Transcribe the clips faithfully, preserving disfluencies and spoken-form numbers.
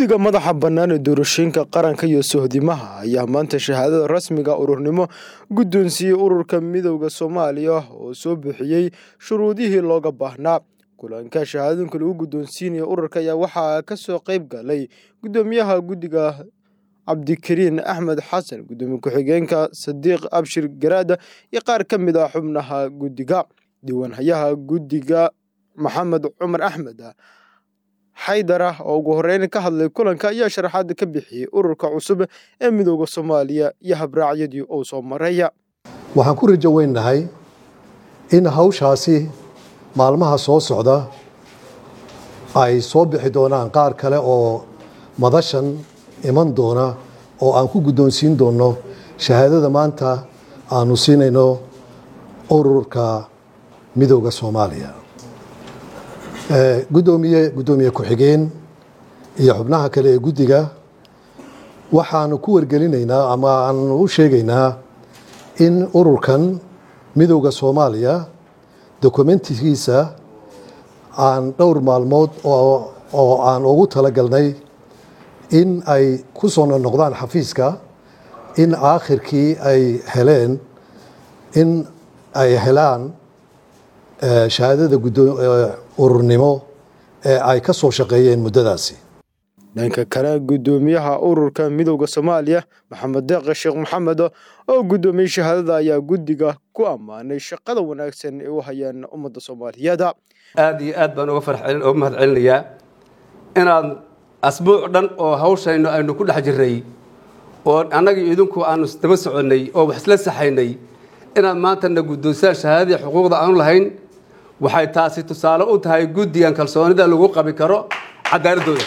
guddiga madaxa bannaan ee doorashooyinka qaranka iyo sohdimaha ayaa maanta shahaadada rasmiga ururnimo guddoonsiiyey ururka midowda Soomaaliya oo soo bixiyey shuruudihii looga baahnaa. kulanka shahaadooyinka lagu guddoonsiinayo ururka ayaa waxaa ka soo qayb galay guddoomiyaha guddiga Cabdikariin Axmed Xasan, gudoomiye ku-xigeenka Sadiiq Abshir Garaada iyo qaar ka mid ah xubnaha guddiga. diiwaanhayaha guddiga Maxamed Cumar Axmed Xaydara oo ugu horeyn ka hadlay kulanka ayaa sharaxaad ka bixiyay ururka cusub ee midowda Soomaaliya iyo habraacyadii uu soo maray. waxaan ku rajo weynahay in hawshaasi maalmaha soo socda ay soo bixi doonaan qaar kale oo madashan iman doona oo aan ku guddoonsiin doono shahaadada maanta aanu siinayno ururka midowda Soomaaliya. gudoomiye gudoomiye ku-xigeen iyo xubnaha kale ee guddiga waxaanu ku wargelinaynaa ama aanu u sheegaynaa in ururkan midowda Soomaaliya dokumentigiisa aan dhowr maalmood oo aan ugu talagalnay in ay ku soo noqdaan xafiiska in aakhirkii ay heleen in ay helaan shahaadada ururnimo ee ay ka soo shaqeeyeen muddadaasi. dhanka kale gudoomiyaha ururka midowda Soomaaliya Maxamed Deeq Sheekh Maxamed oo gudoomiyay shahaadada ayaa guddiga ku ammaanay shaqada wanaagsan ee u hayaan ummadda Soomaaliyeed. aad iyo aad baan uga farxay oo mahad celinayaa inaad asbuuc dhan oo hawshayno aynu ku dhex jirnay oo annaga idinku aanu daba soconay oo wax isla saxaynay inaad maanta na guddoonsaan shahaadada xuquuqda aanu lahayn waxay taasi tusaale u tahay guddigan kalsoonida lagu qabi karo cadaaladooda.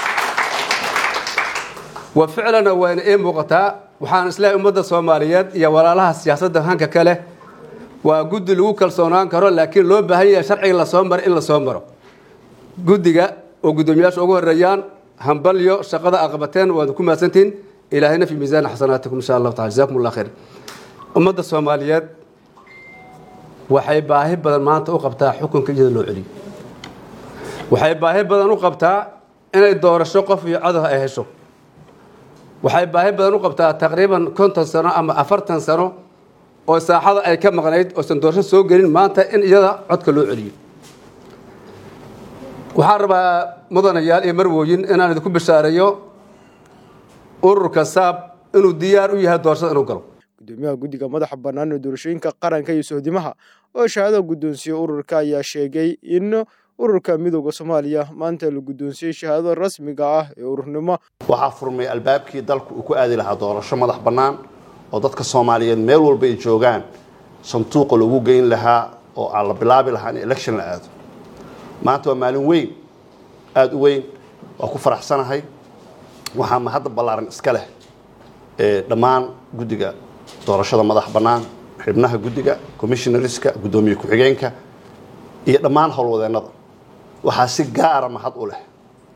wa ficlana wayna ee muuqataa waxaan islaahay ummadda Soomaaliyeed iyo walaalaha siyaasadda hanka kale waa guddi lagu kalsoonaan karo laakiin loo baahan yahay sharciga la soo maro in la soo maro. guddiga oo guddoomiyaasha ugu horeeyaan hambalyo shaqada aqbateen waad ku maasantiin ilaahayna fi miisaan xasanaatikum insha Allah ta'ala jazakumullahu khayr. ummadda Soomaaliyeed waxay baahi badan maanta u qabtaa xukunka iyada loo celiyo. waxay baahi badan u qabtaa inay doorasho qof iyo cod ay hesho. waxay baahi badan u qabtaa taqriiban konton sano ama afartan sano oo saaxada ay ka maqnayd oo san doorasho soo gelin maanta in iyada codka loo celiyo. waxaan rabaa mudanayaal iyo marwooyin inaan idinku bishaareeyo ururka saab inuu diyaar u yahay doorashada inuu galo. gudoomiyaha guddiga madaxa bannaan ee doorashooyinka qaranka iyo sohdimaha oo shahaadada guddoonsiiyey ururka ayaa sheegay in ururka midowda Soomaaliya maanta la guddoonsiiyey shahaadada rasmiga ah ee ururnimo. waxaa furmay albaabkii dalku uu ku aadi lahaa doorasho madax bannaan oo dadka Soomaaliyeed meel walba ay joogaan sanduuqa lagu geyn lahaa oo aan la bilaabi lahaa in election la aado. maanta waa maalin weyn aad u weyn waa ku faraxsanahay. waxaa ma hadda ballaaran iska leh ee dhammaan guddiga doorashada madax bannaan xubnaha guddiga commissionerska gudoomiye ku-xigeenka iyo dhammaan howlwadeennada. waxaa si gaara mahad u leh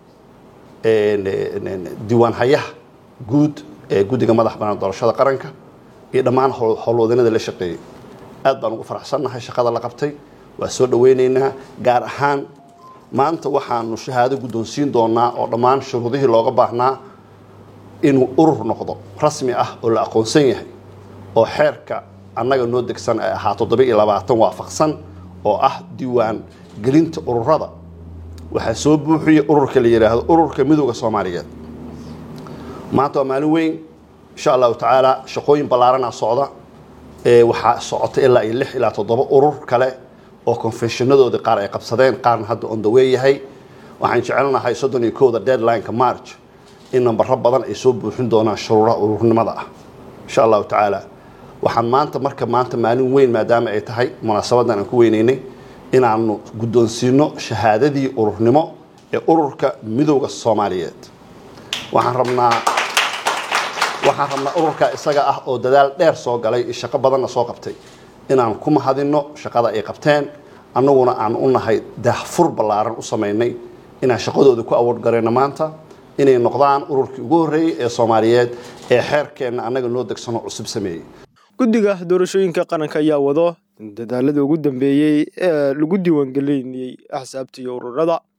diiwaanhayaha guud ee guddiga madax bannaan doorashada qaranka iyo dhammaan howlwadeennada la shaqeeyay. aad baan ugu faraxsanahay shaqada la qabtay waa soo dhaweynaynaa. gaar ahaan maanta waxaanu shahaado guddoonsiin doonaa oo dhammaan shuruudihii looga baahnaa inuu urur noqdo rasmi ah oo la aqoonsan yahay oo xeerka annaga noo degsan ay ahaa toddoba iyo labaatan waafaqsan oo ah diiwaan gelinta ururada. waxaa soo buuxiyey ururka la yiraahdo ururka midowda Soomaaliyeed. maanta waa maalin weyn insha Allah ta'ala shaqooyin ballaaran ah socda ee waxaa socota ilaa lix ilaa toddoba urur kale oo confessionadooda qaar ay qabsadeen qaarna hadda on the way yahay. waxaan jecelnahay soddon iyo kowda deadline-ka March in nambarro badan ay soo buuxin doonaan shuruudaha ururnimada ah insha Allah ta'ala. waxaan maanta marka maanta maalin weyn maadaama ay tahay munaasabadan aan ku weynaynay inaanu guddoonsiino shahaadadii ururnimo ee ururka midowda Soomaaliyeed. waxaan rabnaa waxaan rabnaa ururka isaga ah oo dadaal dheer soo galay iyo shaqo badanna soo qabtay inaan ku mahadino shaqada ay qabteen annaguna aan u nahay daahfur ballaaran u sameynay inaan shaqadooda ku awood gareyno maanta inay noqdaan ururkii ugu horreeyay ee Soomaaliyeed ee xeerkeena annaga noo degsano cusub sameeyay. guddiga doorashooyinka qaranka ayaa wado dadaalada ugu dambeeyay ee lagu diiwaangelinayay axsaabta iyo ururada.